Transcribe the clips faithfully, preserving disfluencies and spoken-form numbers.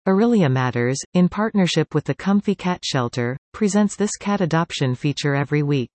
Aurelia Matters, in partnership with the Comfy Cat Shelter, presents this cat adoption feature every week.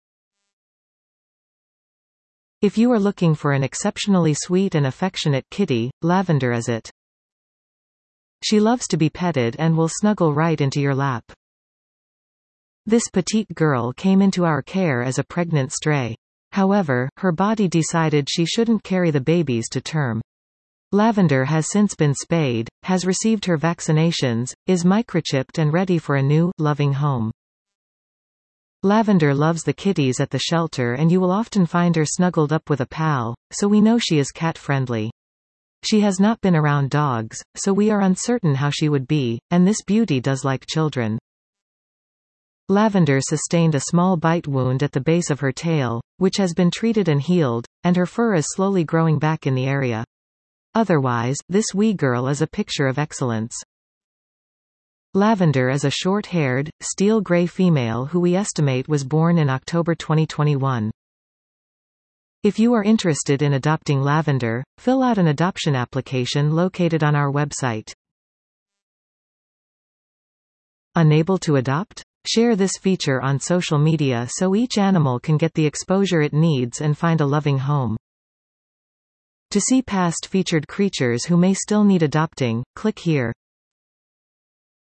If you are looking for an exceptionally sweet and affectionate kitty, Lavender is it. She loves to be petted and will snuggle right into your lap. This petite girl came into our care as a pregnant stray. However, her body decided she shouldn't carry the babies to term. Lavender has since been spayed, has received her vaccinations, is microchipped and ready for a new, loving home. Lavender loves the kitties at the shelter, and you will often find her snuggled up with a pal, so we know she is cat-friendly. She has not been around dogs, so we are uncertain how she would be, and this beauty does like children. Lavender sustained a small bite wound at the base of her tail, which has been treated and healed, and her fur is slowly growing back in the area. Otherwise, this wee girl is a picture of excellence. Lavender is a short-haired, steel gray female who we estimate was born in October twenty twenty-one. If you are interested in adopting Lavender, fill out an adoption application located on our website. Unable to adopt? Share this feature on social media so each animal can get the exposure it needs and find a loving home. To see past featured creatures who may still need adopting, click here.